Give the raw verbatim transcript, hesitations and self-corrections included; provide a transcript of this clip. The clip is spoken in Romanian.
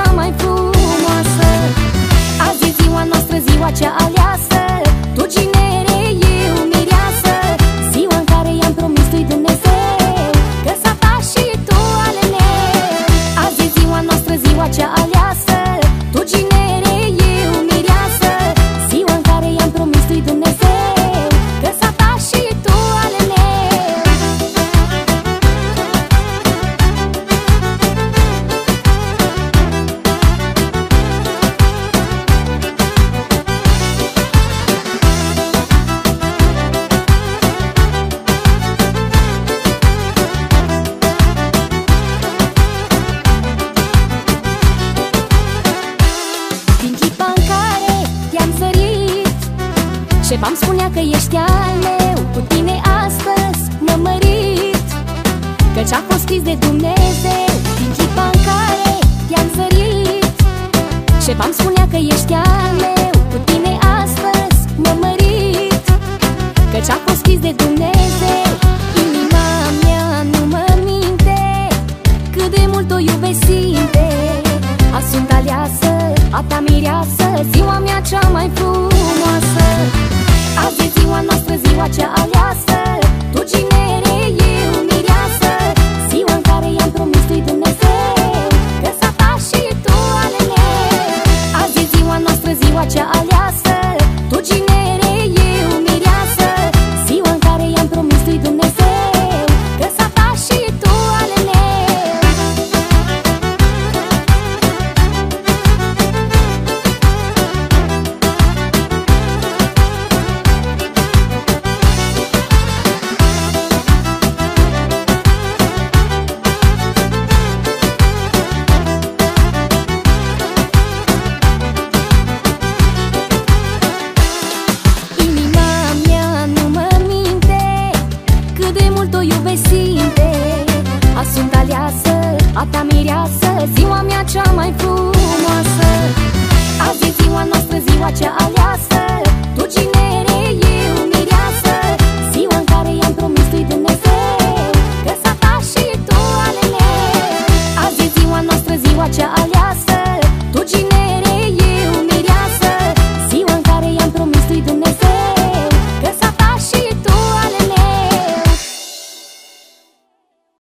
cea mai frumoasă. Azi e ziua noastră, ziua cea aleasă. Tu ginere, eu mireasă. Ziua în care i-am promis lui Dumnezeu că s-a ta și tu ale meu. Azi e ziua noastră, ziua cea aleasă. Tu ginere, eu mireasă. Ziua în care i-am promis lui Dumnezeu că s-a ta și tu ale meu. Șefa-mi spunea că ești al meu, cu tine astăzi m-am mărit, căci a fost scris de Dumnezeu